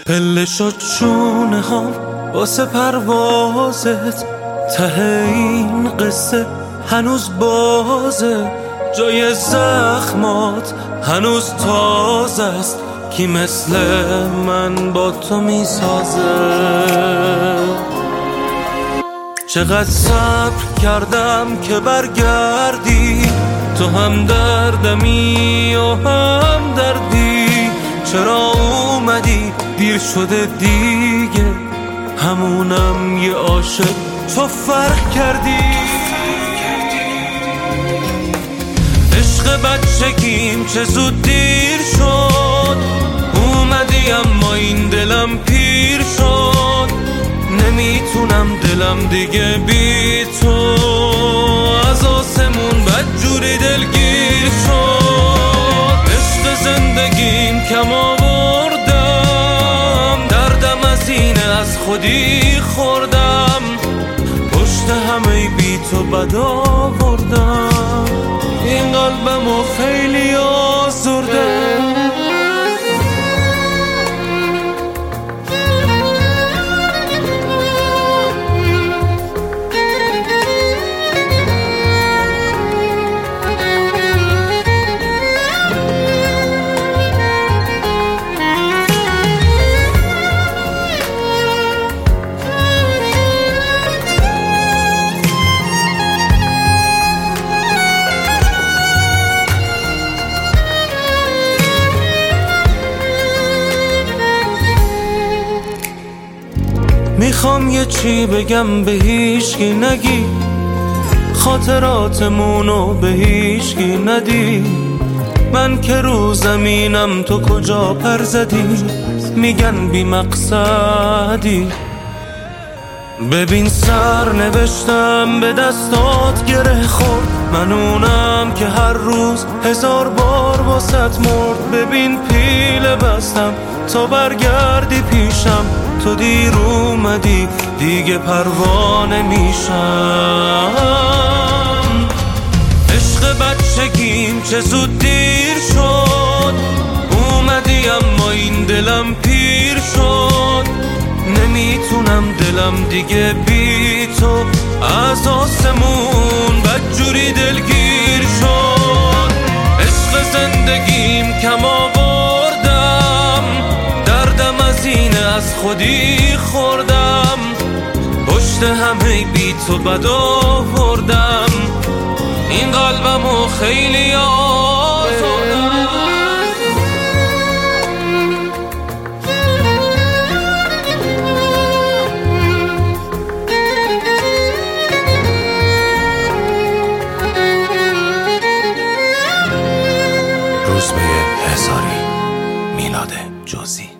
پله شد شونه هم واسه پروازت، ته این قصه هنوز بازه، جای زخمات هنوز تازه است، کی مثل من با تو میسازه؟ چقدر صبر کردم که برگردی، تو هم دردمی و هم دردی، چرا اومدی دیر شده دیگه، همونم یه عاشق تو فرق کردی. عشق بچگیم چه زود دیر شد، اومدی اما این دلم پیر شد، نمیتونم دلم دیگه بی تو، از آسمون بدجوری دلگیر شد. عشق زندگیم کم آوردم، دردم از اینه از خودی خوردم، پشت همه بی تو بد آوردم، این قلبمو خیلی آزردم. میخوام یه چی بگم به هیچکی نگی، خاطراتمونو به هیچکی ندی، من که رو زمینم تو کجا پر زدی، میگن بی مقصدی. ببین سر نوشتم به دستات گره خورد، من اونم که هر روز 1000 بار واسط مرد. ببین پیله بستم تا برگردی پیشم، تو دیر اومدی دیگه پروانه میشم. عشق بچگیم چه زود دیر شد، اومدی اما این دلم پیر شد، نمیتونم دلم دیگه بی تو، از آسمون بدجوری دلگیر شد. عشق زندگیم کم آوردم، دردم از اینه از خودی خوردم، پشت همه بی تو بد آوردم، این قلبمو خیلی آزردم. روزبه هزاری، میلاد جزئی.